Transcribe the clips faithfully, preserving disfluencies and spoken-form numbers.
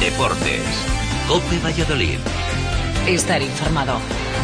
Deportes. COPE Valladolid. Estar informado.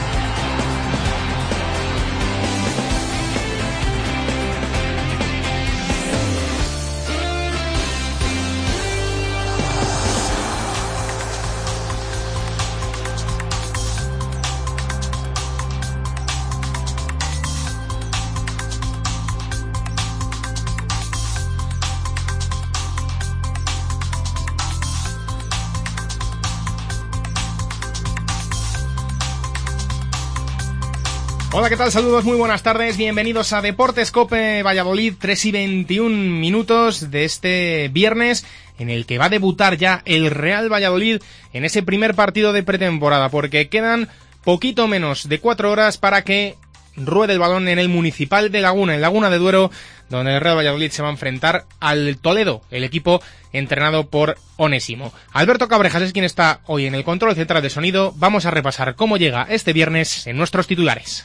Hola, ¿qué tal? Saludos, muy buenas tardes, bienvenidos a Deportes COPE Valladolid, tres y veintiún minutos de este viernes, en el que va a debutar ya el Real Valladolid en ese primer partido de pretemporada, porque quedan poquito menos de cuatro horas para que ruede el balón en el Municipal de Laguna, en Laguna de Duero, donde el Real Valladolid se va a enfrentar al Toledo, el equipo entrenado por Onésimo. Alberto Cabrejas es quien está hoy en el control central de sonido. Vamos a repasar cómo llega este viernes en nuestros titulares.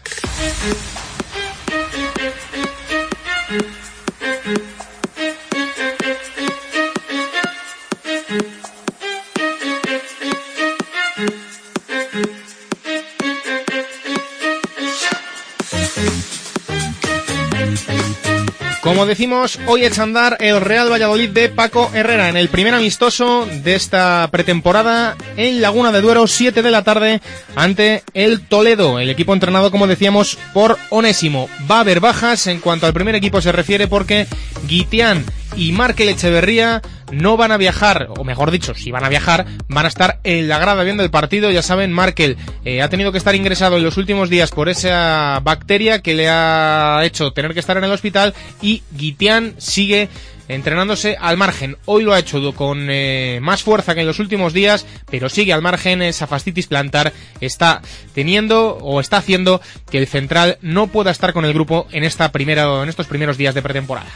Como decimos, hoy echa a andar el Real Valladolid de Paco Herrera en el primer amistoso de esta pretemporada en Laguna de Duero, siete de la tarde, ante el Toledo, el equipo entrenado, como decíamos, por Onésimo. Va a haber bajas en cuanto al primer equipo se refiere, porque Guitián y Markel Echeverría no van a viajar, o mejor dicho, si van a viajar, van a estar en la grada viendo el partido. Ya saben, Markel eh, ha tenido que estar ingresado en los últimos días por esa bacteria que le ha hecho tener que estar en el hospital, y Guitián sigue entrenándose al margen. Hoy lo ha hecho con eh, más fuerza que en los últimos días, pero sigue al margen. Esa fascitis plantar está teniendo o está haciendo que el central no pueda estar con el grupo en esta primera, en estos primeros días de pretemporada.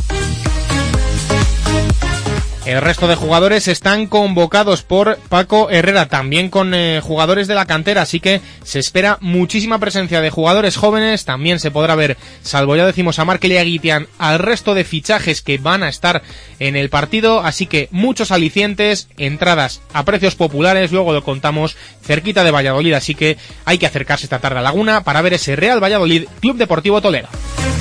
El resto de jugadores están convocados por Paco Herrera, también con eh, jugadores de la cantera, así que se espera muchísima presencia de jugadores jóvenes. También se podrá ver, salvo ya decimos a Markel y a Guitián, al resto de fichajes que van a estar en el partido, así que muchos alicientes, entradas a precios populares, luego lo contamos, cerquita de Valladolid, así que hay que acercarse esta tarde a Laguna para ver ese Real Valladolid Club Deportivo Toledo,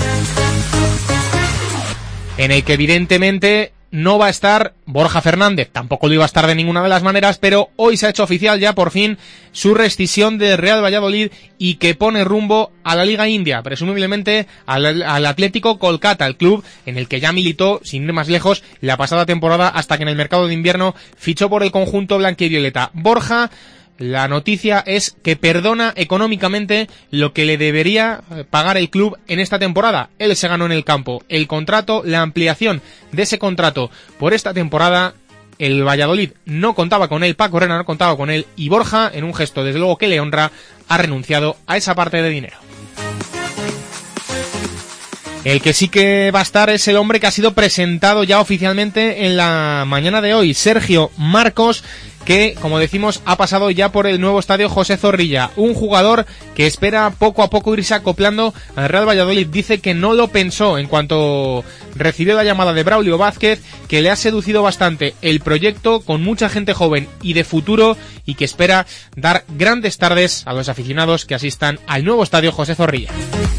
en el que evidentemente no va a estar Borja Fernández, tampoco lo iba a estar de ninguna de las maneras, pero hoy se ha hecho oficial ya por fin su rescisión de Real Valladolid, y que pone rumbo a la Liga India, presumiblemente al, al Atlético Kolkata, el club en el que ya militó, sin ir más lejos, la pasada temporada, hasta que en el mercado de invierno fichó por el conjunto blanquivioleta. Borja, la noticia es que perdona económicamente lo que le debería pagar el club en esta temporada. Él se ganó en el campo el contrato, la ampliación de ese contrato por esta temporada. El Valladolid no contaba con él, Paco Herrera no contaba con él, y Borja, en un gesto desde luego que le honra, ha renunciado a esa parte de dinero. El que sí que va a estar es el hombre que ha sido presentado ya oficialmente en la mañana de hoy, Sergio Marcos, que, como decimos, ha pasado ya por el nuevo estadio José Zorrilla. Un jugador que espera poco a poco irse acoplando al Real Valladolid. Dice que no lo pensó en cuanto recibió la llamada de Braulio Vázquez, que le ha seducido bastante el proyecto, con mucha gente joven y de futuro, y que espera dar grandes tardes a los aficionados que asistan al nuevo estadio José Zorrilla.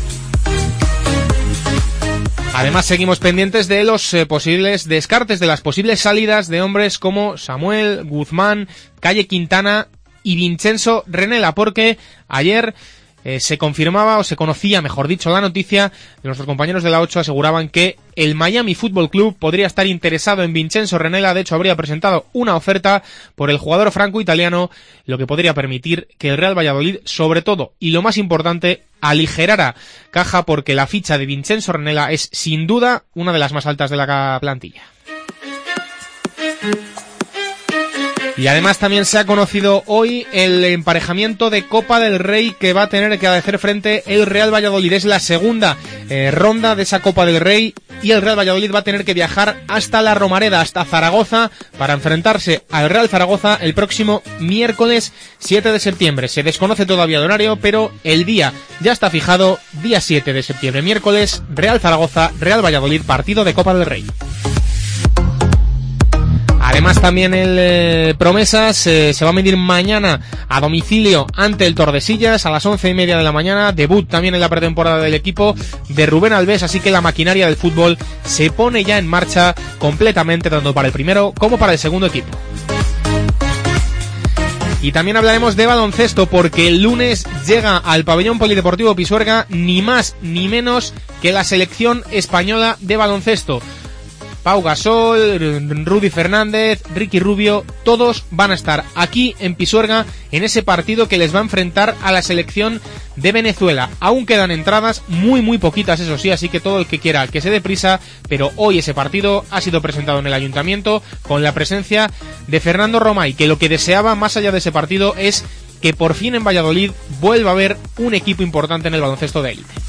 Además, seguimos pendientes de los eh, posibles descartes, de las posibles salidas de hombres como Samuel Guzmán, Calle Quintana y Vincenzo Renela, porque ayer eh, se confirmaba, o se conocía, mejor dicho, la noticia de nuestros compañeros de la ocho, aseguraban que el Miami Fútbol Club podría estar interesado en Vincenzo Renela. De hecho, habría presentado una oferta por el jugador franco-italiano, lo que podría permitir que el Real Valladolid, sobre todo, y lo más importante, aligerara caja, porque la ficha de Vincenzo Renela es sin duda una de las más altas de la plantilla. Y además también se ha conocido hoy el emparejamiento de Copa del Rey que va a tener que hacer frente el Real Valladolid. Es la segunda eh, ronda de esa Copa del Rey, y el Real Valladolid va a tener que viajar hasta la Romareda, hasta Zaragoza, para enfrentarse al Real Zaragoza el próximo miércoles siete de septiembre. Se desconoce todavía el horario, pero el día ya está fijado, día siete de septiembre, miércoles, Real Zaragoza, Real Valladolid, partido de Copa del Rey. Además también el eh, Promesas eh, se va a medir mañana a domicilio ante el Tordesillas a las once y media de la mañana. Debut también en la pretemporada del equipo de Rubén Alves, así que la maquinaria del fútbol se pone ya en marcha completamente, tanto para el primero como para el segundo equipo. Y también hablaremos de baloncesto, porque el lunes llega al pabellón polideportivo Pisuerga ni más ni menos que la selección española de baloncesto. Pau Gasol, Rudy Fernández, Ricky Rubio, todos van a estar aquí en Pisuerga en ese partido que les va a enfrentar a la selección de Venezuela. Aún quedan entradas, muy muy poquitas eso sí, así que todo el que quiera que se dé prisa, pero hoy ese partido ha sido presentado en el ayuntamiento con la presencia de Fernando Romay, que lo que deseaba más allá de ese partido es que por fin en Valladolid vuelva a haber un equipo importante en el baloncesto de élite.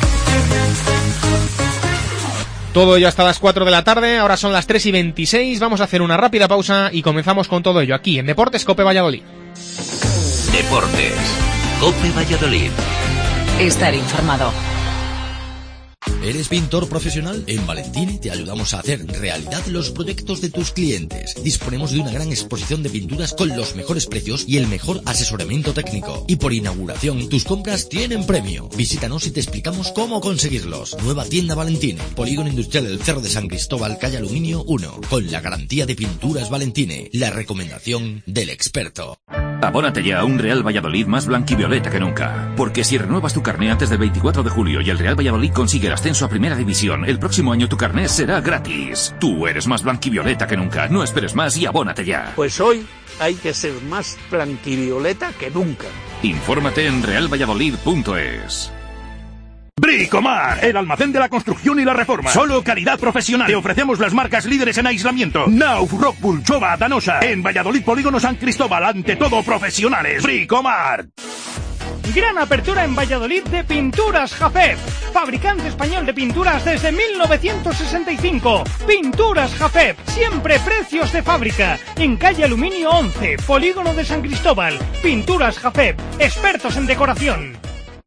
Todo ello hasta las cuatro de la tarde, ahora son las tres y veintiséis, vamos a hacer una rápida pausa y comenzamos con todo ello aquí en Deportes Cope Valladolid. Deportes Cope Valladolid. Estar informado. ¿Eres pintor profesional? En Valentine te ayudamos a hacer realidad los proyectos de tus clientes. Disponemos de una gran exposición de pinturas con los mejores precios y el mejor asesoramiento técnico. Y por inauguración, tus compras tienen premio. Visítanos y te explicamos cómo conseguirlos. Nueva tienda Valentine, Polígono Industrial del Cerro de San Cristóbal, calle Aluminio uno. Con la garantía de Pinturas Valentine, la recomendación del experto. Abónate ya a un Real Valladolid más blanquivioleta que nunca. Porque si renuevas tu carné antes del veinticuatro de julio y el Real Valladolid consigue el ascenso a Primera División, el próximo año tu carné será gratis. Tú eres más blanquivioleta que nunca. No esperes más y abónate ya. Pues hoy hay que ser más blanquivioleta que nunca. Infórmate en real valladolid punto es. Bricomar, el almacén de la construcción y la reforma. Solo calidad profesional. Te ofrecemos las marcas líderes en aislamiento. Nauf, Rockwool, Chova, Danosa. En Valladolid, Polígono San Cristóbal, ante todo profesionales. Bricomar. Gran apertura en Valladolid de Pinturas Jafet. Fabricante español de pinturas desde mil novecientos sesenta y cinco. Pinturas Jafet. Siempre precios de fábrica. En calle Aluminio once, Polígono de San Cristóbal. Pinturas Jafet. Expertos en decoración.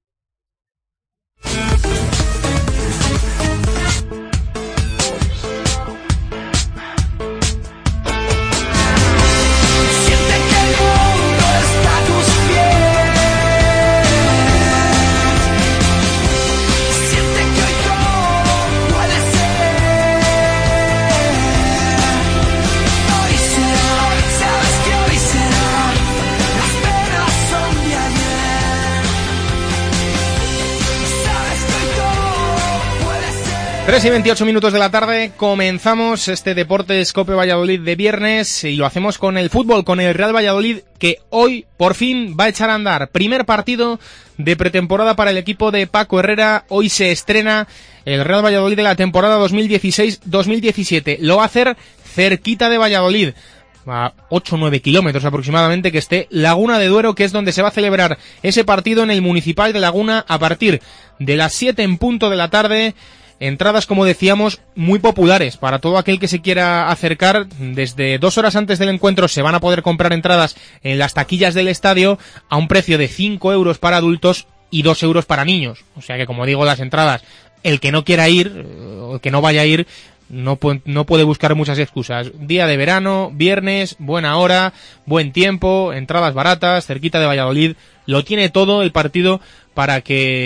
tres y veintiocho minutos de la tarde, comenzamos este Deportes Cope Valladolid de viernes y lo hacemos con el fútbol, con el Real Valladolid, que hoy por fin va a echar a andar. Primer partido de pretemporada para el equipo de Paco Herrera. Hoy se estrena el Real Valladolid de la temporada dos mil dieciséis dos mil diecisiete. Lo va a hacer cerquita de Valladolid, a ocho o nueve kilómetros aproximadamente, que esté Laguna de Duero, que es donde se va a celebrar ese partido en el Municipal de Laguna a partir de las siete en punto de la tarde. Entradas, como decíamos, muy populares para todo aquel que se quiera acercar. Desde dos horas antes del encuentro se van a poder comprar entradas en las taquillas del estadio a un precio de cinco euros para adultos y dos euros para niños. O sea que, como digo, las entradas, el que no quiera ir, o el que no vaya a ir, no puede, no puede buscar muchas excusas. Día de verano, viernes, buena hora, buen tiempo, entradas baratas, cerquita de Valladolid. Lo tiene todo el partido para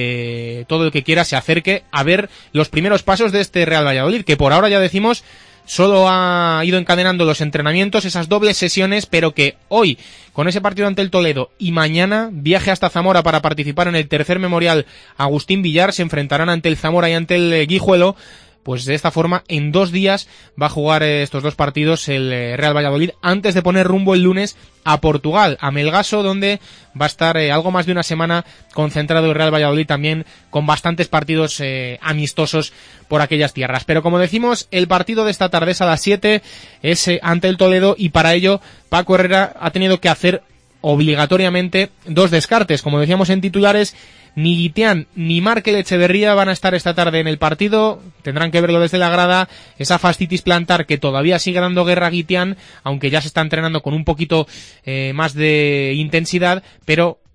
que todo el que quiera se acerque a ver los primeros pasos de este Real Valladolid, que por ahora, ya decimos, solo ha ido encadenando los entrenamientos, esas dobles sesiones, pero que hoy, con ese partido ante el Toledo y mañana viaje hasta Zamora para participar en el tercer memorial Agustín Villar, se enfrentarán ante el Zamora y ante el Guijuelo. Pues de esta forma, en dos días va a jugar estos dos partidos el Real Valladolid, antes de poner rumbo el lunes a Portugal, a Melgaso, donde va a estar eh, algo más de una semana concentrado el Real Valladolid, también con bastantes partidos eh, amistosos por aquellas tierras. Pero como decimos, el partido de esta tarde es a las siete, es eh, ante el Toledo, y para ello Paco Herrera ha tenido que hacer obligatoriamente dos descartes. Como decíamos en titulares, ni Guitián ni Markel Echeverría van a estar esta tarde en el partido, tendrán que verlo desde la grada. Esa fascitis plantar que todavía sigue dando guerra a Guitián, aunque ya se está entrenando con un poquito eh, más de intensidad, pero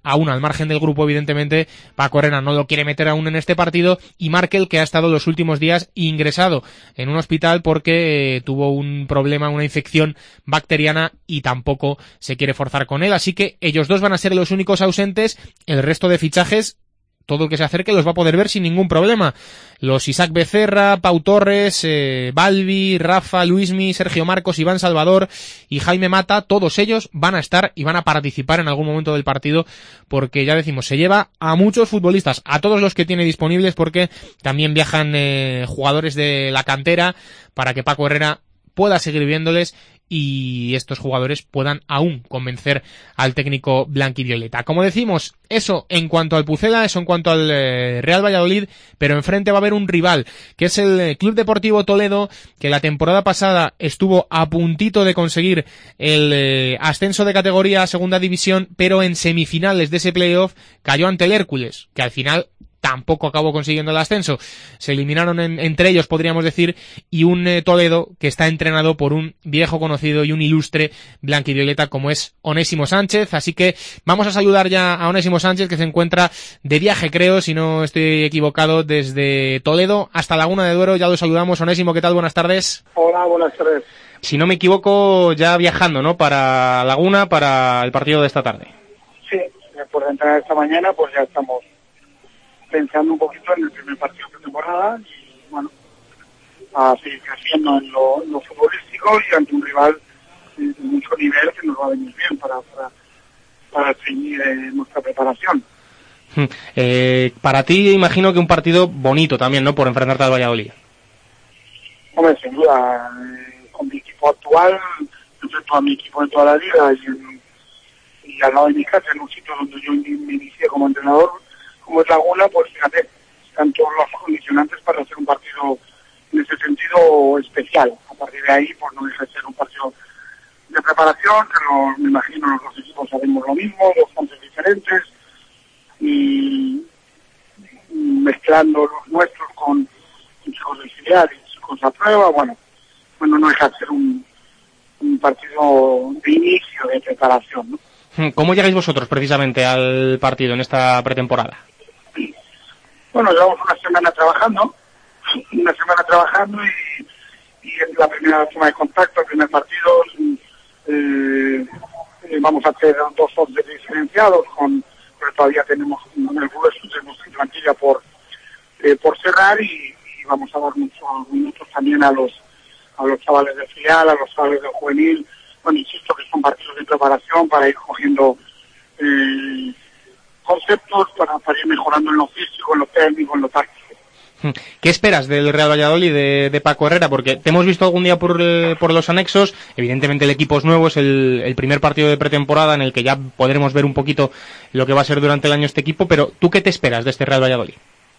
aún al margen del grupo, evidentemente, Paco Herrera no lo quiere meter aún en este partido, y Markel, que ha estado los últimos días ingresado en un hospital porque eh, tuvo un problema, una infección bacteriana, y tampoco se quiere forzar con él, así que ellos dos van a ser los únicos ausentes. El resto de fichajes, todo el que se acerque los va a poder ver sin ningún problema. Los Isaac Becerra, Pau Torres, eh, Balbi, Rafa, Luismi, Sergio Marcos, Iván Salvador y Jaime Mata, todos ellos van a estar y van a participar en algún momento del partido, porque ya decimos, se lleva a muchos futbolistas, a todos los que tiene disponibles, porque también viajan eh, jugadores de la cantera para que Paco Herrera pueda seguir viéndoles y estos jugadores puedan aún convencer al técnico blanquivioleta. Como decimos, eso en cuanto al Pucela, eso en cuanto al eh, Real Valladolid, pero enfrente va a haber un rival, que es el eh, Club Deportivo Toledo, que la temporada pasada estuvo a puntito de conseguir el eh, ascenso de categoría a segunda división, pero en semifinales de ese playoff cayó ante el Hércules, que al final tampoco acabó consiguiendo el ascenso. Se eliminaron en, entre ellos, podríamos decir, y un eh, Toledo que está entrenado por un viejo conocido y un ilustre blanquivioleta como es Onésimo Sánchez. Así que vamos a saludar ya a Onésimo Sánchez, que se encuentra de viaje, creo, si no estoy equivocado, desde Toledo hasta Laguna de Duero. Ya lo saludamos. Onésimo, ¿qué tal? Buenas tardes. Hola, buenas tardes. Si no me equivoco, ya viajando, ¿no?, para Laguna, para el partido de esta tarde. Sí, por entrenar esta mañana, pues ya estamos pensando un poquito en el primer partido de temporada y, bueno, a seguir creciendo en lo, en lo futbolístico y ante un rival de mucho nivel que nos va a venir bien para, para, para seguir eh, nuestra preparación. Eh, para ti, imagino que un partido bonito también, ¿no?, por enfrentarte al Valladolid. Hombre, sin duda, eh, con mi equipo actual, enfrento a mi equipo de toda la vida y, en, y al lado de mi casa, en un sitio donde yo me inicié como entrenador, como es Laguna, pues fíjate, están todos los condicionantes para hacer un partido en ese sentido especial. A partir de ahí, pues no deja de ser un partido de preparación, que lo, me imagino los dos equipos sabemos lo mismo, dos fontes diferentes, y mezclando los nuestros con chicos de filial y chicos a prueba, bueno, bueno, no deja de ser un, un partido de inicio de preparación, ¿no? ¿Cómo llegáis vosotros precisamente al partido en esta pretemporada? Bueno, llevamos una semana trabajando, una semana trabajando y, y es la primera toma de contacto, el primer partido. Eh, eh, vamos a hacer dos once diferenciados, con, pero todavía tenemos en el grueso, tenemos plantilla por eh, por cerrar y, y vamos a dar muchos minutos también a los a los chavales de filial, a los chavales de juvenil. Bueno, insisto que son partidos de preparación para ir cogiendo eh, conceptos para, para ir mejorando en lo físico, en lo técnico, en lo táctico. ¿Qué esperas del Real Valladolid de, de Paco Herrera? Porque te hemos visto algún día por, eh, por los anexos, evidentemente el equipo es nuevo, es el, el primer partido de pretemporada en el que ya podremos ver un poquito lo que va a ser durante el año este equipo, pero ¿tú qué te esperas de este Real Valladolid?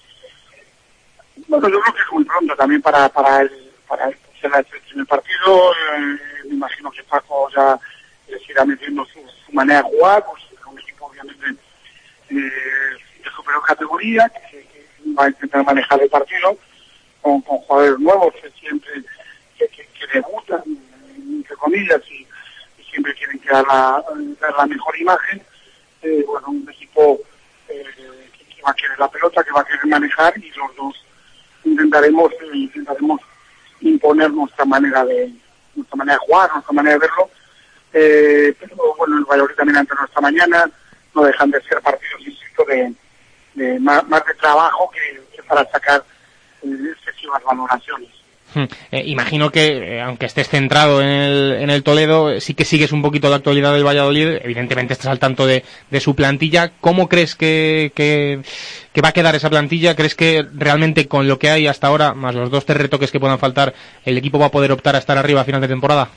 Bueno, yo creo que es muy pronto también para, para el, para el, el primer partido. Eh, me imagino que Paco ya les irá metiendo su, su manera de jugar, pues un equipo obviamente eh, de superior categoría, que, que va a intentar manejar el partido con, con jugadores nuevos que siempre que, que, que debutan, entre comillas, y, y siempre quieren que dar la, dar la mejor imagen. Eh, bueno, un equipo eh, que, que va a querer la pelota, que va a querer manejar, y los dos intentaremos eh, intentaremos imponer nuestra manera de nuestra manera de jugar, nuestra manera de verlo. Eh, pero bueno, el Valladolid también entrenó esta mañana, no dejan de ser partidos, insisto, de, de más, más de trabajo que, que para sacar eh, excesivas valoraciones. Hmm. Eh, imagino que, eh, aunque estés centrado en el, en el Toledo, eh, sí que sigues un poquito la actualidad del Valladolid, evidentemente estás al tanto de, de su plantilla. ¿Cómo crees que, que, que va a quedar esa plantilla? ¿Crees que realmente con lo que hay hasta ahora, más los dos tres retoques que puedan faltar, el equipo va a poder optar a estar arriba a final de temporada?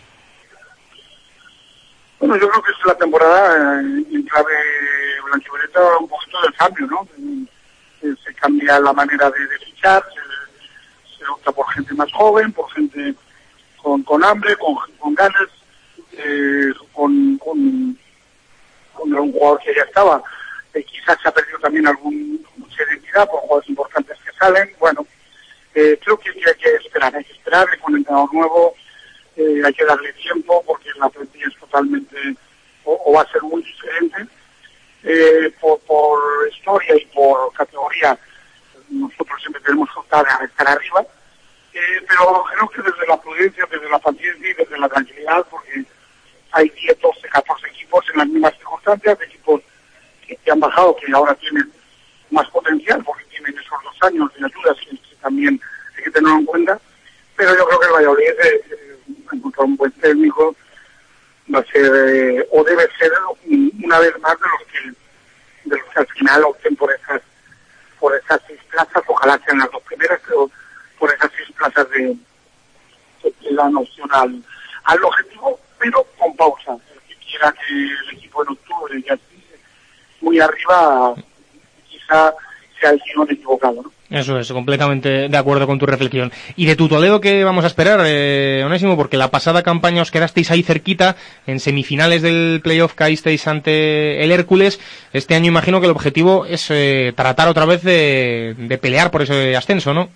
Bueno, yo creo que es la temporada eh, en clave blanquivioleta un poquito del cambio, ¿no? Eh, se cambia la manera de, de fichar, se, se opta por gente más joven, por gente con, con hambre, con, con ganas, eh, con, con, con algún jugador que ya estaba. Eh, quizás se ha perdido también algún, mucha identidad por jugadores importantes que salen. Bueno, eh, creo que hay que esperar, hay que esperar, con un entrenador nuevo. Eh, hay que darle tiempo porque la plantilla es totalmente o, o va a ser muy diferente. Eh, eh, por, por historia y por categoría, nosotros siempre tenemos que optar a estar arriba, eh, pero creo que desde la prudencia, desde la paciencia y desde la tranquilidad, porque hay diez, doce, catorce equipos en las mismas circunstancias, de equipos que, que han bajado, que ahora tienen más potencial, porque tienen esos dos años de ayudas que, que también hay que tenerlo en cuenta, pero yo creo que el Valladolid, eh, eh, encontrar un buen técnico, va a ser, eh, o debe ser una vez más de los que, de los que al final opten por esas, por esas seis plazas, ojalá sean las dos primeras, pero por esas seis plazas de, de, de la opción al, al objetivo, pero con pausa. El que quiera que el equipo en octubre ya esté muy arriba, quizá sea el guión equivocado, ¿no? Eso es, completamente de acuerdo con tu reflexión. Y de tu Toledo, ¿qué vamos a esperar, eh, Onésimo? Porque la pasada campaña os quedasteis ahí cerquita, en semifinales del playoff caísteis ante el Hércules. Este año imagino que el objetivo es eh, tratar otra vez de, de pelear por ese ascenso, ¿no?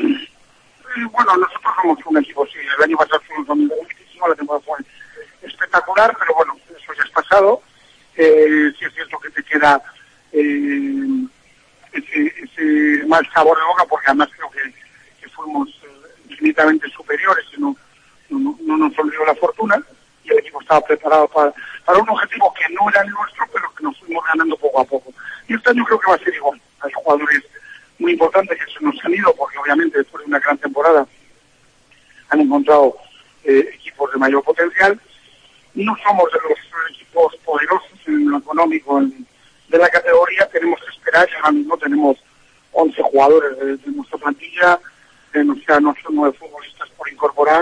Bueno, nosotros somos un equipo, sí, el año pasado fuimos muchísimo, la temporada fue espectacular, pero bueno, eso ya es pasado. Eh, sí es cierto que te queda eh, ese, ese mal sabor de boca, porque además creo que, que fuimos eh, infinitamente superiores y no, no, no nos olvidó la fortuna, y el equipo estaba preparado para, para un objetivo que no era el nuestro, pero que nos fuimos ganando poco a poco. Y este año creo que va a ser igual. Hay jugadores muy importantes que se nos han ido, porque obviamente después de una gran temporada han encontrado eh, equipos de mayor potencial. No somos de los equipos poderosos en lo económico en, de la categoría, tenemos que esperar, y ahora mismo tenemos once jugadores de, de nuestra plantilla, eh, nos quedan ocho o nueve futbolistas por incorporar,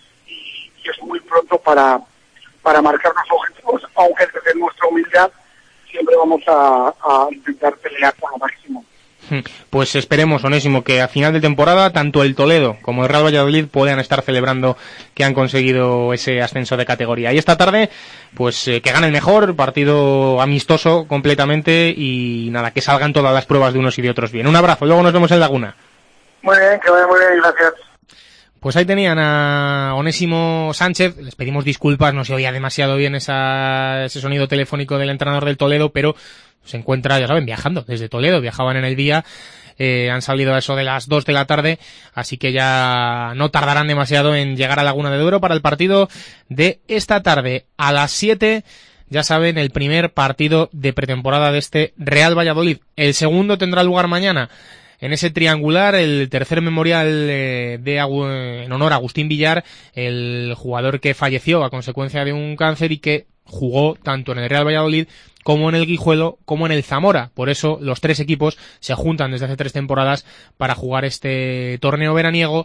y, y es muy pronto para, para marcarnos objetivos, aunque desde nuestra humildad siempre vamos a, a intentar pelear por lo máximo. Pues esperemos, Onésimo, que a final de temporada tanto el Toledo como el Real Valladolid puedan estar celebrando que han conseguido ese ascenso de categoría. Y esta tarde, pues eh, que gane el mejor, partido amistoso completamente, y nada, que salgan todas las pruebas de unos y de otros bien. Un abrazo, luego nos vemos en Laguna. Muy bien, que vaya muy bien, gracias. Pues ahí tenían a Onésimo Sánchez. Les pedimos disculpas, no se oía demasiado bien esa, ese sonido telefónico del entrenador del Toledo, pero se encuentra, ya saben, viajando desde Toledo. Viajaban en el día, eh, han salido a eso de las dos de la tarde, así que ya no tardarán demasiado en llegar a Laguna de Duero para el partido de esta tarde. A las siete, ya saben, el primer partido de pretemporada de este Real Valladolid. El segundo tendrá lugar mañana en ese triangular, el tercer memorial eh, de en honor a Agustín Villar, el jugador que falleció a consecuencia de un cáncer y que jugó tanto en el Real Valladolid como en el Guijuelo, como en el Zamora. Por eso los tres equipos se juntan desde hace tres temporadas para jugar este torneo veraniego,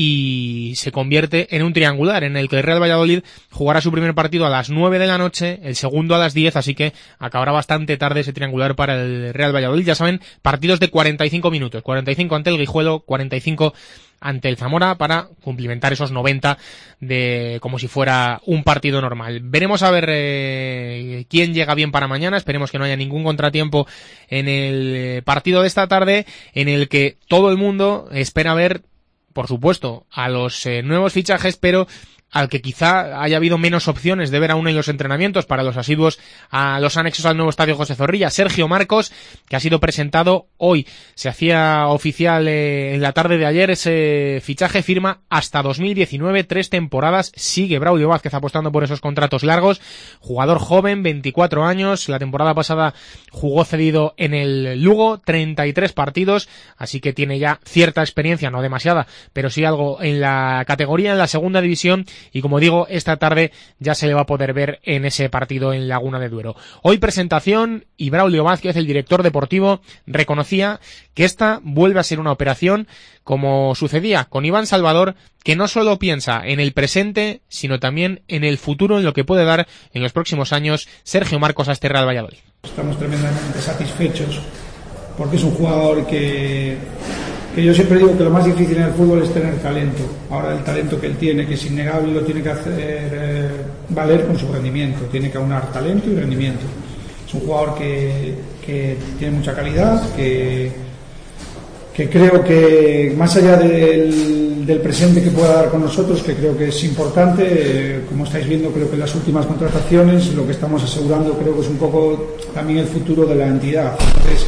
y se convierte en un triangular en el que el Real Valladolid jugará su primer partido a las nueve de la noche, el segundo a las diez, así que acabará bastante tarde ese triangular para el Real Valladolid. Ya saben, partidos de cuarenta y cinco minutos, cuarenta y cinco ante el Guijuelo, cuarenta y cinco ante el Zamora, para cumplimentar esos noventa de como si fuera un partido normal. Veremos a ver eh, quién llega bien para mañana. Esperemos que no haya ningún contratiempo en el partido de esta tarde, en el que todo el mundo espera ver, por supuesto, a los eh, nuevos fichajes, pero al que quizá haya habido menos opciones de ver aún en los entrenamientos para los asiduos a los anexos al nuevo estadio José Zorrilla. Sergio Marcos, que ha sido presentado hoy. Se hacía oficial eh, en la tarde de ayer ese fichaje, firma hasta dos mil diecinueve, tres temporadas. Sigue Braulio Vázquez apostando por esos contratos largos. Jugador joven, veinticuatro años. La temporada pasada jugó cedido en el Lugo, treinta y tres partidos, así que tiene ya cierta experiencia, no demasiada, pero sí algo en la categoría, en la segunda división. Y como digo, esta tarde ya se le va a poder ver en ese partido en Laguna de Duero. Hoy presentación, y Braulio Vázquez, el director deportivo, reconocía que esta vuelve a ser una operación como sucedía con Iván Salvador, que no solo piensa en el presente, sino también en el futuro, en lo que puede dar en los próximos años Sergio Marcos a este Real Valladolid. Estamos tremendamente satisfechos porque es un jugador que... que yo siempre digo que lo más difícil en el fútbol es tener talento. Ahora el talento que él tiene, que es innegable, lo tiene que hacer eh, valer con su rendimiento. Tiene que aunar talento y rendimiento. Es un jugador que, que tiene mucha calidad, que, que creo que más allá del, del presente que pueda dar con nosotros, que creo que es importante, eh, como estáis viendo, creo que las últimas contrataciones lo que estamos asegurando creo que es un poco también el futuro de la entidad. Entonces,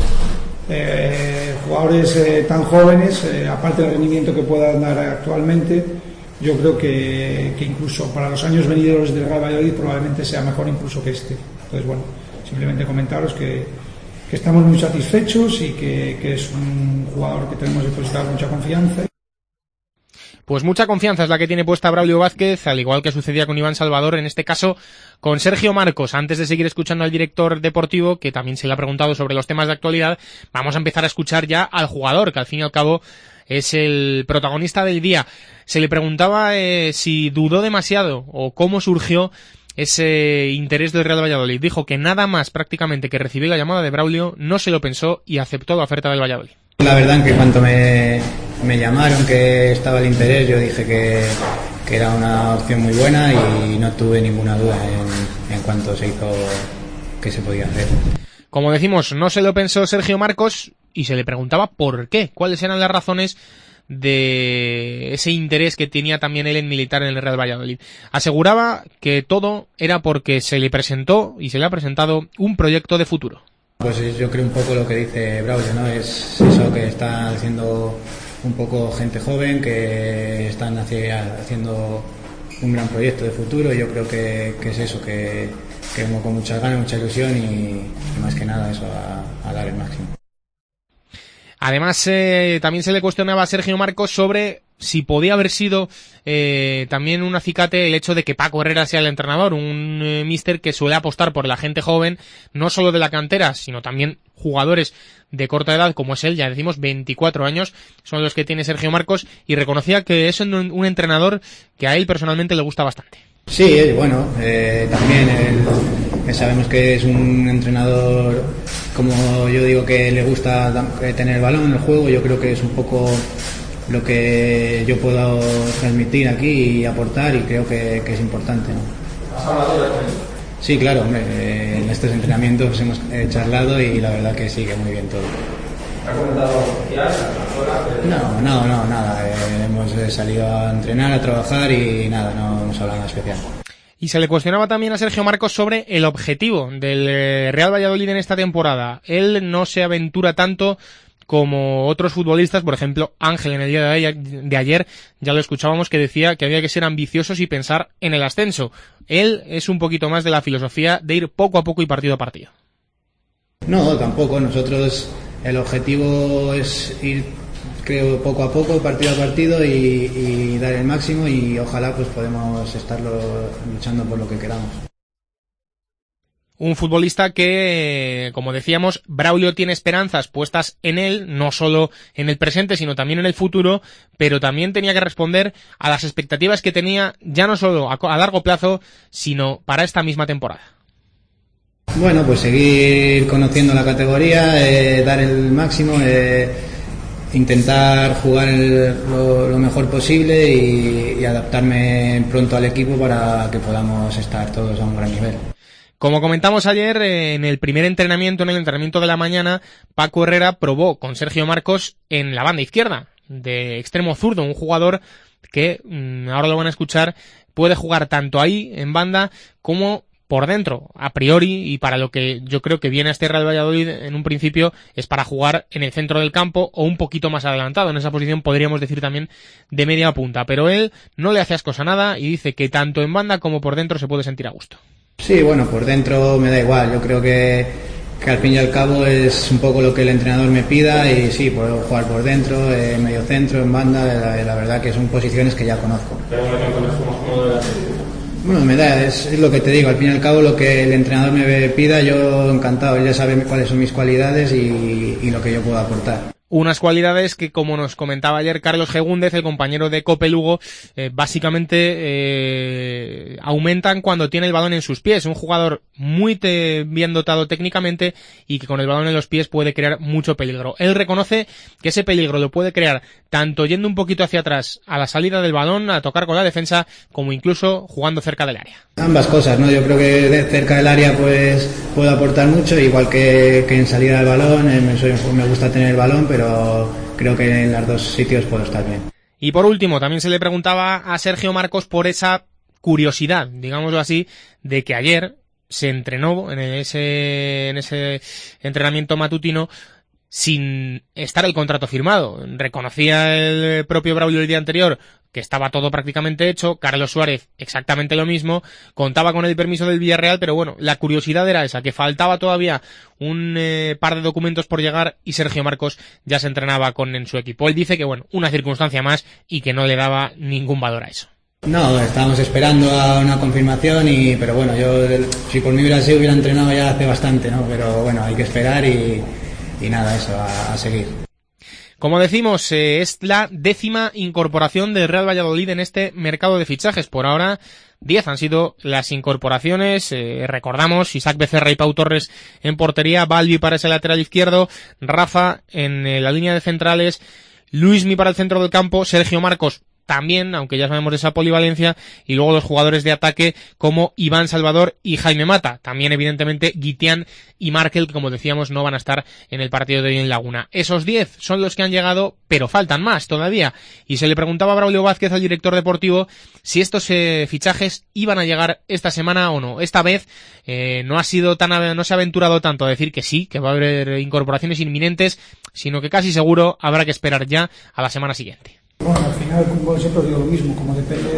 eh, jugadores eh, tan jóvenes, eh, aparte del rendimiento que puedan dar actualmente, yo creo que, que incluso para los años venideros del Real Valladolid probablemente sea mejor incluso que este. Entonces, bueno, simplemente comentaros que, que estamos muy satisfechos y que, que es un jugador que tenemos depositado mucha confianza. Pues mucha confianza es la que tiene puesta Braulio Vázquez, al igual que sucedía con Iván Salvador, en este caso con Sergio Marcos. Antes de seguir escuchando al director deportivo, que también se le ha preguntado sobre los temas de actualidad, vamos a empezar a escuchar ya al jugador, que al fin y al cabo es el protagonista del día. Se le preguntaba eh, si dudó demasiado o cómo surgió ese interés del Real Valladolid. Dijo que nada más prácticamente que recibir la llamada de Braulio no se lo pensó y aceptó la oferta del Valladolid. La verdad es que cuando me, me llamaron que estaba el interés, yo dije que, que era una opción muy buena y no tuve ninguna duda en, en cuanto se hizo que se podía hacer. Como decimos, no se lo pensó Sergio Marcos y se le preguntaba por qué, cuáles eran las razones de ese interés que tenía también él en militar en el Real Valladolid. Aseguraba que todo era porque se le presentó y se le ha presentado un proyecto de futuro. Pues yo creo un poco lo que dice Braulio, ¿no? Es eso que está haciendo un poco gente joven, que están haciendo un gran proyecto de futuro. Yo creo que, que es eso, que, que vengo con muchas ganas, mucha ilusión y, y más que nada eso, a, a dar el máximo. Además, eh, también se le cuestionaba a Sergio Marcos sobre si podía haber sido eh, también un acicate el hecho de que Paco Herrera sea el entrenador, un eh, míster que suele apostar por la gente joven, no solo de la cantera, sino también jugadores de corta edad, como es él, ya decimos veinticuatro años, son los que tiene Sergio Marcos, y reconocía que es un, un entrenador que a él personalmente le gusta bastante. Sí, bueno, eh, también el, sabemos que es un entrenador, como yo digo, que le gusta tener el balón en el juego. Yo creo que es un poco lo que yo puedo transmitir aquí y aportar, y creo que, que es importante, ¿no? ¿Has hablado de esto? Sí, claro, hombre, eh, en estos entrenamientos hemos eh, charlado y la verdad que sigue muy bien todo. ¿Te ha comentado oficial? No, no, no, nada. Eh, hemos salido a entrenar, a trabajar y nada, no hemos hablado nada especial. Y se le cuestionaba también a Sergio Marcos sobre el objetivo del Real Valladolid en esta temporada. Él no se aventura tanto como otros futbolistas, por ejemplo Ángel en el día de ayer, ya lo escuchábamos que decía que había que ser ambiciosos y pensar en el ascenso. Él es un poquito más de la filosofía de ir poco a poco y partido a partido. No, tampoco. Nosotros el objetivo es ir, creo, poco a poco, partido a partido y, y dar el máximo, y ojalá pues podemos estarlo luchando por lo que queramos. Un futbolista que, como decíamos, Braulio tiene esperanzas puestas en él, no solo en el presente, sino también en el futuro, pero también tenía que responder a las expectativas que tenía, ya no solo a, a largo plazo, sino para esta misma temporada. Bueno, pues seguir conociendo la categoría, eh, dar el máximo, eh, intentar jugar el, lo, lo mejor posible y, y adaptarme pronto al equipo para que podamos estar todos a un gran nivel. Como comentamos ayer, en el primer entrenamiento, en el entrenamiento de la mañana, Paco Herrera probó con Sergio Marcos en la banda izquierda, de extremo zurdo, un jugador que, ahora lo van a escuchar, puede jugar tanto ahí, en banda, como por dentro, a priori, y para lo que yo creo que viene a este Real Valladolid en un principio es para jugar en el centro del campo o un poquito más adelantado. En esa posición podríamos decir también de media punta, pero él no le hace ascos a nada y dice que tanto en banda como por dentro se puede sentir a gusto. Sí, bueno, por dentro me da igual. Yo creo que, que al fin y al cabo es un poco lo que el entrenador me pida, y sí, puedo jugar por dentro, en eh, medio centro, en banda. La, la verdad que son posiciones que ya conozco. Pero bueno, que más cómodo de la Bueno, me da, es, es lo que te digo, al fin y al cabo lo que el entrenador me pida, yo encantado. Él ya sabe cuáles son mis cualidades y, y lo que yo puedo aportar. Unas cualidades que, como nos comentaba ayer Carlos Gegúndez, el compañero de Cope Lugo, eh, básicamente eh, aumentan cuando tiene el balón en sus pies. Un jugador muy te, bien dotado técnicamente y que con el balón en los pies puede crear mucho peligro. Él reconoce que ese peligro lo puede crear tanto yendo un poquito hacia atrás a la salida del balón, a tocar con la defensa, como incluso jugando cerca del área. Ambas cosas, ¿no? Yo creo que de cerca del área pues puedo aportar mucho, igual que, que en salida del balón. Eh, me, soy, me gusta tener el balón, pero creo que en los dos sitios puedo estar bien. Y por último, también se le preguntaba a Sergio Marcos por esa curiosidad, digámoslo así, de que ayer se entrenó en ese, en ese entrenamiento matutino sin estar el contrato firmado. Reconocía el propio Braulio el día anterior que estaba todo prácticamente hecho, Carlos Suárez exactamente lo mismo, contaba con el permiso del Villarreal, pero bueno, la curiosidad era esa, que faltaba todavía un eh, par de documentos por llegar y Sergio Marcos ya se entrenaba con en su equipo. Él dice que bueno, una circunstancia más y que no le daba ningún valor a eso. No, estábamos esperando a una confirmación, y pero bueno, yo si por mí hubiera sido, hubiera entrenado ya hace bastante, ¿no? Pero bueno, hay que esperar y, y nada, eso, a, a seguir. Como decimos, eh, es la décima incorporación del Real Valladolid en este mercado de fichajes. Por ahora, diez han sido las incorporaciones. Eh, recordamos, Isaac Becerra y Pau Torres en portería, Balbi para ese lateral izquierdo, Rafa en eh, la línea de centrales, Luismi para el centro del campo, Sergio Marcos también, aunque ya sabemos de esa polivalencia, y luego los jugadores de ataque como Iván Salvador y Jaime Mata. También, evidentemente, Guitián y Markel, que como decíamos, no van a estar en el partido de hoy en Laguna. Esos diez son los que han llegado, pero faltan más todavía. Y se le preguntaba a Braulio Vázquez, al director deportivo, si estos eh, fichajes iban a llegar esta semana o no. Esta vez eh, no ha sido tan, no se ha aventurado tanto a decir que sí, que va a haber incorporaciones inminentes, sino que casi seguro habrá que esperar ya a la semana siguiente. Bueno, al final, como siempre os digo lo mismo, como depende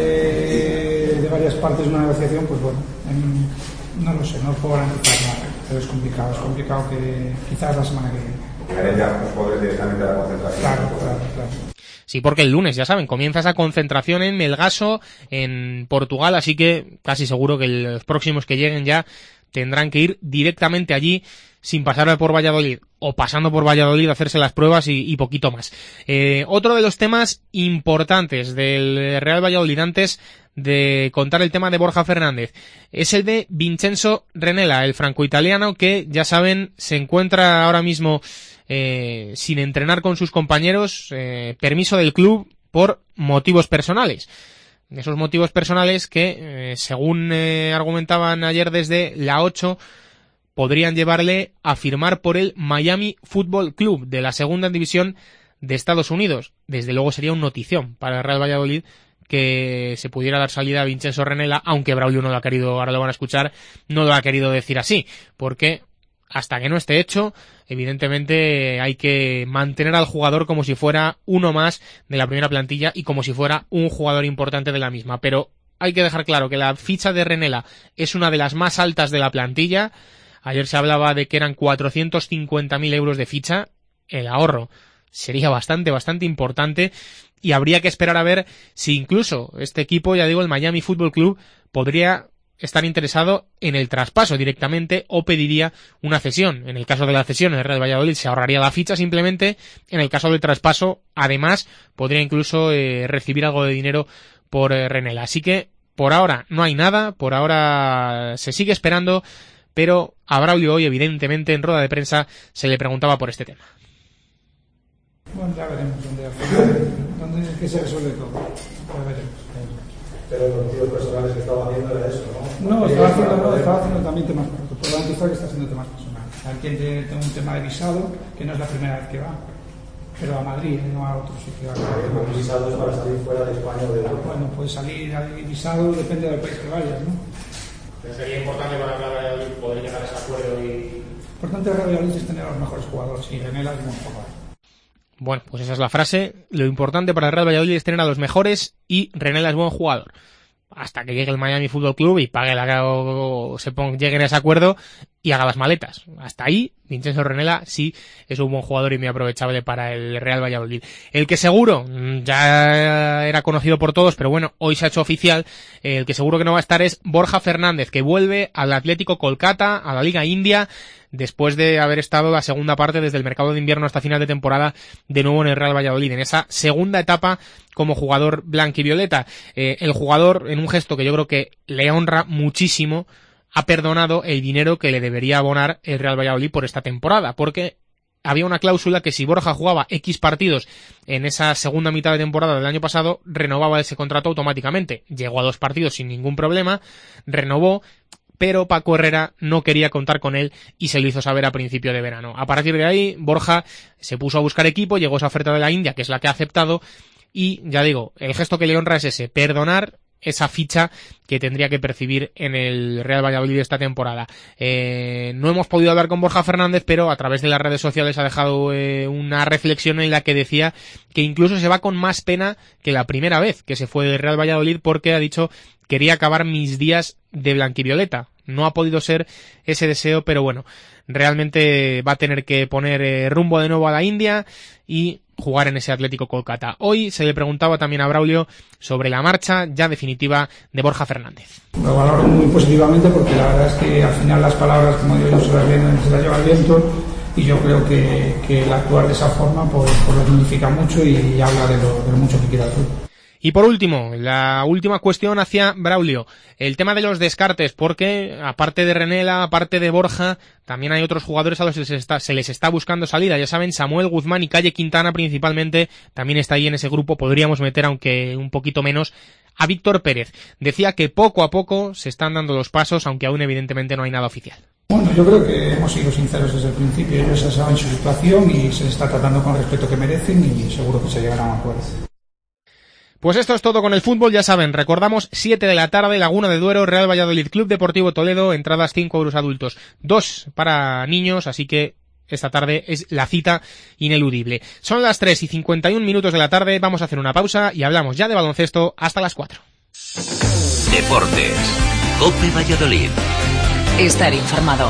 de varias partes de una negociación, pues bueno, en, no lo sé, no puedo garantizar nada, pero es complicado, es complicado que quizás la semana que viene. ¿Llegarán ya los jugadores directamente a la concentración? Claro, claro, claro. Sí, porque el lunes, ya saben, comienza esa concentración en Melgaso, en Portugal, así que casi seguro que los próximos que lleguen ya tendrán que ir directamente allí sin pasar por Valladolid, o pasando por Valladolid a hacerse las pruebas y, y poquito más. Eh, otro de los temas importantes del Real Valladolid, antes de contar el tema de Borja Fernández, es el de Vincenzo Renela, el franco-italiano que, ya saben, se encuentra ahora mismo eh, sin entrenar con sus compañeros, eh, permiso del club por motivos personales. Esos motivos personales que, eh, según eh, argumentaban ayer desde la ocho, podrían llevarle a firmar por el Miami Football Club de la segunda división de Estados Unidos. Desde luego sería una notición para el Real Valladolid que se pudiera dar salida a Vincenzo Renela, aunque Braulio no lo ha querido, ahora lo van a escuchar, no lo ha querido decir así, porque hasta que no esté hecho, evidentemente hay que mantener al jugador como si fuera uno más de la primera plantilla y como si fuera un jugador importante de la misma. Pero hay que dejar claro que la ficha de Renela es una de las más altas de la plantilla. Ayer se hablaba de que eran cuatrocientos cincuenta mil euros de ficha. El ahorro sería bastante, bastante importante y habría que esperar a ver si incluso este equipo, ya digo, el Miami Football Club, podría estar interesado en el traspaso directamente o pediría una cesión. En el caso de la cesión, el Real Valladolid se ahorraría la ficha simplemente. En el caso del traspaso, además, podría incluso eh, recibir algo de dinero por eh, Renela. Así que, por ahora no hay nada, por ahora se sigue esperando, pero a Braulio hoy, evidentemente, en rueda de prensa se le preguntaba por este tema. Bueno, ya veremos dónde, dónde que se resuelve todo. Ya veremos. Pero los motivos personales que estaba haciendo era eso, ¿no? No, estaba haciendo, no, estaba haciendo también temas personales. Por lo tanto, que está haciendo temas personales. Alguien tiene un tema de visado, que no es la primera vez que va, pero a Madrid, no a otro sitio. ¿Los visados para salir fuera de España o de Europa? Bueno, puedes salir al visado, depende del país que vayas, ¿no? Pero sería importante para el Real Valladolid poder llegar a ese acuerdo y... Lo importante del Real Valladolid es tener a los mejores jugadores, y Renela es un buen jugador. Bueno, pues esa es la frase. Lo importante para el Real Valladolid es tener a los mejores y Renela es buen jugador. Hasta que llegue el Miami Football Club y pague la o se ponga, lleguen a ese acuerdo y haga las maletas. Hasta ahí, Vincenzo Renela sí es un buen jugador y muy aprovechable para el Real Valladolid. El que seguro, ya era conocido por todos, pero bueno, hoy se ha hecho oficial, el que seguro que no va a estar es Borja Fernández, que vuelve al Atlético Kolkata, a la Liga India, después de haber estado la segunda parte desde el mercado de invierno hasta final de temporada de nuevo en el Real Valladolid, en esa segunda etapa como jugador blanquivioleta. Eh, el jugador, en un gesto que yo creo que le honra muchísimo, ha perdonado el dinero que le debería abonar el Real Valladolid por esta temporada, porque había una cláusula que si Borja jugaba X partidos en esa segunda mitad de temporada del año pasado, renovaba ese contrato automáticamente. Llegó a dos partidos sin ningún problema, renovó, pero Paco Herrera no quería contar con él y se lo hizo saber a principio de verano. A partir de ahí, Borja se puso a buscar equipo, llegó esa oferta de la India, que es la que ha aceptado, y ya digo, el gesto que le honra es ese, perdonar esa ficha que tendría que percibir en el Real Valladolid esta temporada. Eh, no hemos podido hablar con Borja Fernández, pero a través de las redes sociales ha dejado eh, una reflexión en la que decía que incluso se va con más pena que la primera vez que se fue del Real Valladolid, porque ha dicho: quería acabar mis días de blanquivioleta. No ha podido ser ese deseo, pero bueno, realmente va a tener que poner eh, rumbo de nuevo a la India y jugar en ese Atlético Kolkata. Hoy se le preguntaba también a Braulio sobre la marcha ya definitiva de Borja Fernández. Lo valoro muy positivamente porque la verdad es que al final las palabras, como digo yo, se las, vienen, se las lleva el viento, y yo creo que, que el actuar de esa forma pues, pues lo significa mucho y, y habla de lo, de lo mucho que quiere el fútbol. Y por último, la última cuestión hacia Braulio, el tema de los descartes, porque aparte de Renela, aparte de Borja, también hay otros jugadores a los que se, está, se les está buscando salida. Ya saben, Samuel Guzmán y Calle Quintana principalmente, también está ahí en ese grupo. Podríamos meter, aunque un poquito menos, a Víctor Pérez. Decía que poco a poco se están dando los pasos, aunque aún evidentemente no hay nada oficial. Bueno, yo creo que hemos sido sinceros desde el principio. Ellos ya saben su situación y se les está tratando con el respeto que merecen y seguro que se llegarán a acuerdos. Pues esto es todo con el fútbol, ya saben, recordamos, siete de la tarde, Laguna de Duero, Real Valladolid, Club Deportivo Toledo, entradas cinco euros adultos, dos para niños, así que esta tarde es la cita ineludible. Son las tres y cincuenta y un minutos de la tarde, vamos a hacer una pausa y hablamos ya de baloncesto hasta las cuatro. Deportes, COPE Valladolid. Estar informado.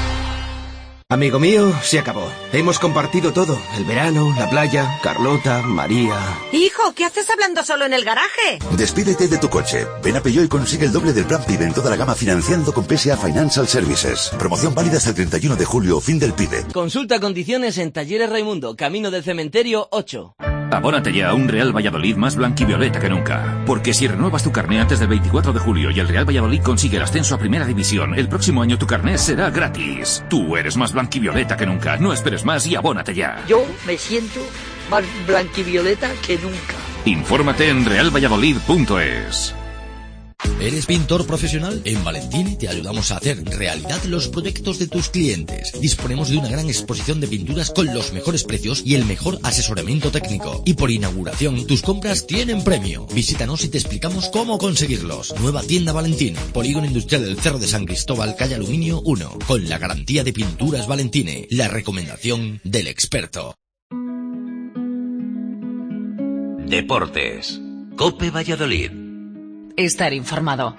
Amigo mío, se acabó. Hemos compartido todo. El verano, la playa, Carlota, María... Hijo, ¿qué haces hablando solo en el garaje? Despídete de tu coche. Ven a Peugeot y consigue el doble del plan PIBE en toda la gama financiando con P S A Financial Services. Promoción válida hasta el treinta y uno de julio, fin del PIBE. Consulta condiciones en Talleres Raimundo, Camino del Cementerio ocho. Abónate ya a un Real Valladolid más blanquivioleta que nunca. Porque si renuevas tu carné antes del veinticuatro de julio y el Real Valladolid consigue el ascenso a Primera División, el próximo año tu carné será gratis. Tú eres más blanquivioleta que nunca. No esperes más y abónate ya. Yo me siento más blanquivioleta que nunca. Infórmate en real valladolid punto es. ¿Eres pintor profesional? En Valentine te ayudamos a hacer realidad los proyectos de tus clientes. Disponemos de una gran exposición de pinturas con los mejores precios y el mejor asesoramiento técnico. Y por inauguración, tus compras tienen premio. Visítanos y te explicamos cómo conseguirlos. Nueva tienda Valentine, Polígono Industrial del Cerro de San Cristóbal, calle Aluminio uno. Con la garantía de Pinturas Valentine, la recomendación del experto. Deportes, COPE Valladolid. Estar informado.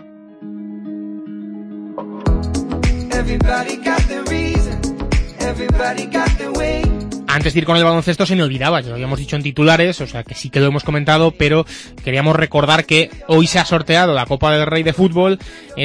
Antes de ir con el baloncesto se me olvidaba, ya lo habíamos dicho en titulares, o sea que sí que lo hemos comentado, pero queríamos recordar que hoy se ha sorteado la Copa del Rey de Fútbol,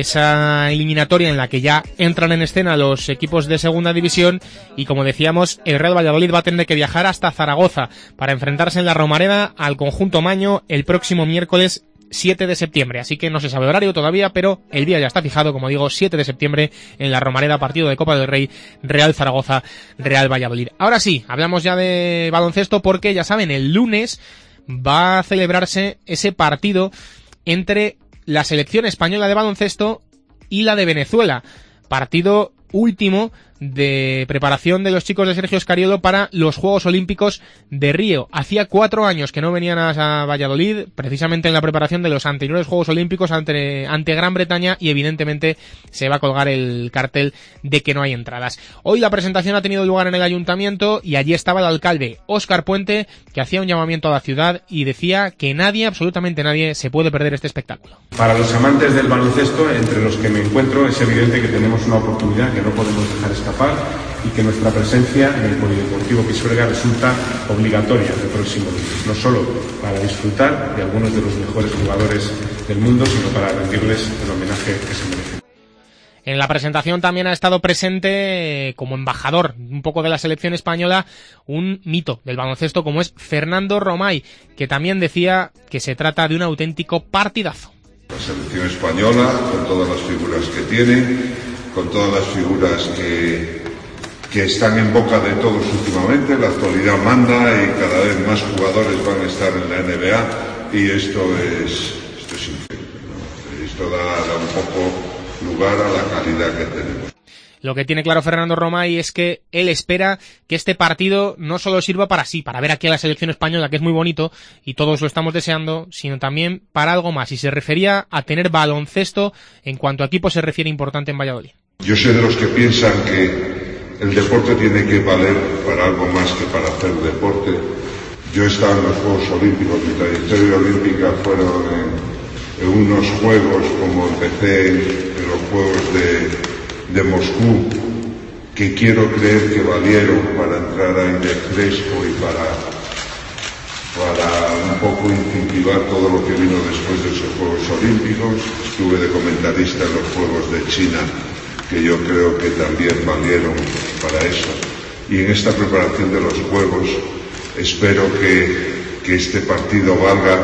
esa eliminatoria en la que ya entran en escena los equipos de segunda división, y como decíamos, el Real Valladolid va a tener que viajar hasta Zaragoza para enfrentarse en la Romareda al conjunto maño el próximo miércoles siete de septiembre, así que no se sabe horario todavía, pero el día ya está fijado, como digo, siete de septiembre en la Romareda, partido de Copa del Rey, Real Zaragoza, Real Valladolid. Ahora sí, hablamos ya de baloncesto porque ya saben, el lunes va a celebrarse ese partido entre la selección española de baloncesto y la de Venezuela, partido último de preparación de los chicos de Sergio Scariolo para los Juegos Olímpicos de Río. Hacía cuatro años que no venían a Valladolid, precisamente en la preparación de los anteriores Juegos Olímpicos ante, ante Gran Bretaña, y evidentemente se va a colgar el cartel de que no hay entradas. Hoy la presentación ha tenido lugar en el ayuntamiento y allí estaba el alcalde Óscar Puente, que hacía un llamamiento a la ciudad y decía que nadie, absolutamente nadie, se puede perder este espectáculo. Para los amantes del baloncesto, entre los que me encuentro, es evidente que tenemos una oportunidad que no podemos dejar escapar y que nuestra presencia en el Polideportivo Pisuerga resulta obligatoria el próximo lunes, no solo para disfrutar de algunos de los mejores jugadores del mundo, sino para rendirles el homenaje que se merecen. En la presentación también ha estado presente, como embajador un poco de la selección española, un mito del baloncesto como es Fernando Romay, que también decía que se trata de un auténtico partidazo. La selección española, con todas las figuras que tiene, con todas las figuras que, que están en boca de todos últimamente, la actualidad manda y cada vez más jugadores van a estar en la N B A y esto es, esto es increíble, ¿no? Esto da, da un poco lugar a la calidad que tenemos. Lo que tiene claro Fernando Romay es que él espera que este partido no solo sirva para sí, para ver aquí a la selección española, que es muy bonito, y todos lo estamos deseando, sino también para algo más, y se refería a tener baloncesto en cuanto a equipo se refiere importante en Valladolid. Yo soy de los que piensan que el deporte tiene que valer para algo más que para hacer deporte. Yo he estado en los Juegos Olímpicos, mi trayectoria olímpica fueron en, en unos Juegos, como empecé en, en los Juegos de de Moscú, que quiero creer que valieron para entrar a Indefresco y para, para un poco incentivar todo lo que vino después de esos Juegos Olímpicos. Estuve de comentarista en los Juegos de China, que yo creo que también valieron para eso. Y en esta preparación de los Juegos espero que, que este partido valga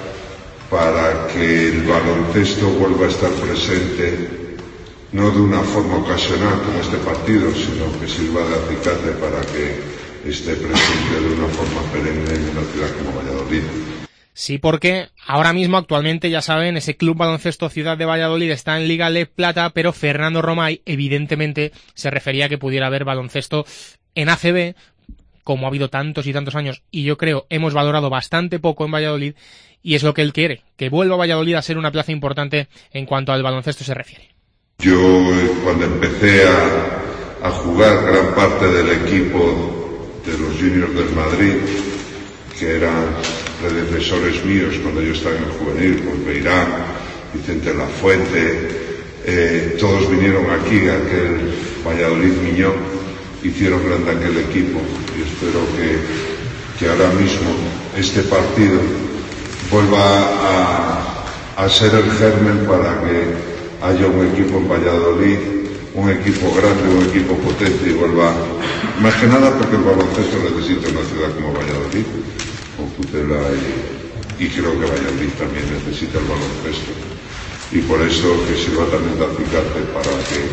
para que el baloncesto vuelva a estar presente, no de una forma ocasional como este partido, sino que sirva de acicate para que esté presente de una forma perenne en una ciudad como Valladolid. Sí, porque ahora mismo, actualmente, ya saben, ese Club Baloncesto Ciudad de Valladolid está en Liga L E Plata, pero Fernando Romay, evidentemente, se refería a que pudiera haber baloncesto en A C B, como ha habido tantos y tantos años, y yo creo hemos valorado bastante poco en Valladolid, y es lo que él quiere, que vuelva Valladolid a ser una plaza importante en cuanto al baloncesto se refiere. Yo, cuando empecé a, a jugar, gran parte del equipo de los juniors del Madrid, que eran predecesores míos cuando yo estaba en el juvenil, pues Beirán, Vicente Lafuente, eh, todos vinieron aquí, aquel Valladolid Miñón, hicieron grande aquel equipo, y espero que, que ahora mismo este partido vuelva a, a ser el germen para que haya un equipo en Valladolid, un equipo grande, un equipo potente y vuelva, más que nada porque el baloncesto necesita una ciudad como Valladolid, con tutela, y, y creo que Valladolid también necesita el baloncesto, y por eso que sirva también de acicate para que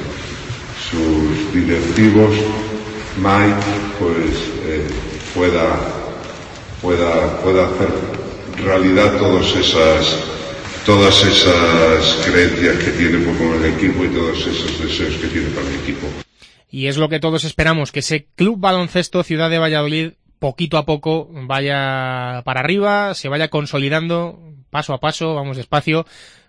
sus directivos, Mike, pues eh, pueda, pueda, pueda hacer realidad todas esas todas esas creencias que tiene con el equipo y todos esos deseos que tiene para el equipo. Y es lo que todos esperamos, que ese Club Baloncesto Ciudad de Valladolid poquito a poco vaya para arriba, se vaya consolidando paso a paso, vamos despacio,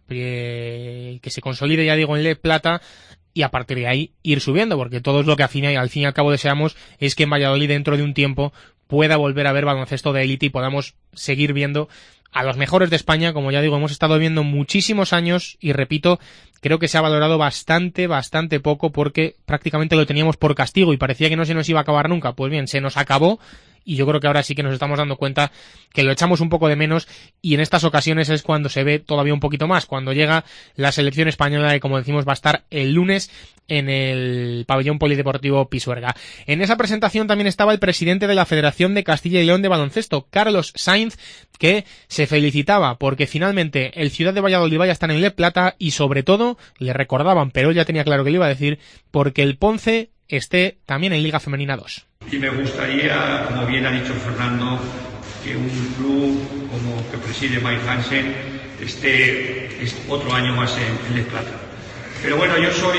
que se consolide, ya digo, en L E Plata, y a partir de ahí ir subiendo, porque todo es lo que al fin y al, fin y al cabo deseamos, es que en Valladolid dentro de un tiempo pueda volver a ver baloncesto de élite y podamos seguir viendo a los mejores de España. Como ya digo, hemos estado viendo muchísimos años y repito, creo que se ha valorado bastante, bastante poco porque prácticamente lo teníamos por castigo y parecía que no se nos iba a acabar nunca. Pues bien, se nos acabó y yo creo que ahora sí que nos estamos dando cuenta que lo echamos un poco de menos y en estas ocasiones es cuando se ve todavía un poquito más, cuando llega la selección española que, como decimos, va a estar el lunes en el pabellón polideportivo Pisuerga. En esa presentación también estaba el presidente de la Federación de Castilla y León de Baloncesto, Carlos Sainz, que se felicitaba porque finalmente el Ciudad de Valladolid vaya a estar en L E Plata y sobre todo, le recordaban, pero él ya tenía claro que le iba a decir, porque el Ponce esté también en Liga Femenina dos. Y me gustaría, como bien ha dicho Fernando, que un club como que preside Mike Hansen esté otro año más en L E Plata. Pero bueno, yo soy...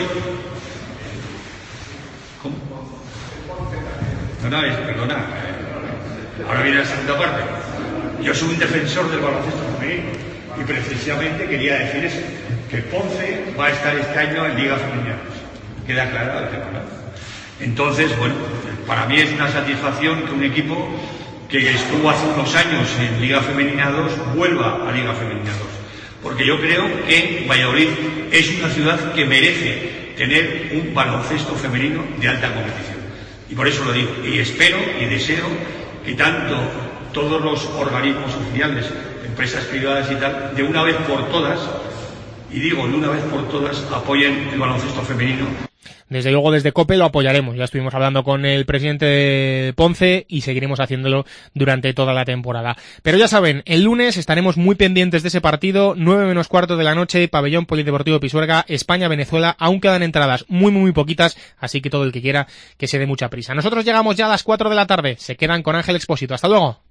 ¿Cómo? No, no, es, perdona. Ahora viene la segunda parte. Yo soy un defensor del baloncesto femenino y precisamente quería decir eso, que Ponce va a estar este año en Liga Femenina. Queda claro el tema, ¿no? Entonces, bueno, para mí es una satisfacción que un equipo que estuvo hace unos años en Liga Femenina dos vuelva a Liga Femenina dos. Porque yo creo que Valladolid es una ciudad que merece tener un baloncesto femenino de alta competición. Y por eso lo digo. Y espero y deseo que tanto todos los organismos oficiales, empresas privadas y tal, de una vez por todas, y digo de una vez por todas, apoyen el baloncesto femenino. Desde luego desde COPE lo apoyaremos, ya estuvimos hablando con el presidente de Ponce y seguiremos haciéndolo durante toda la temporada. Pero ya saben, el lunes estaremos muy pendientes de ese partido, nueve menos cuarto de la noche, pabellón polideportivo Pisuerga, España-Venezuela, aún quedan entradas muy muy muy poquitas, así que todo el que quiera que se dé mucha prisa. Nosotros llegamos ya a las cuatro de la tarde, se quedan con Ángel Expósito, hasta luego.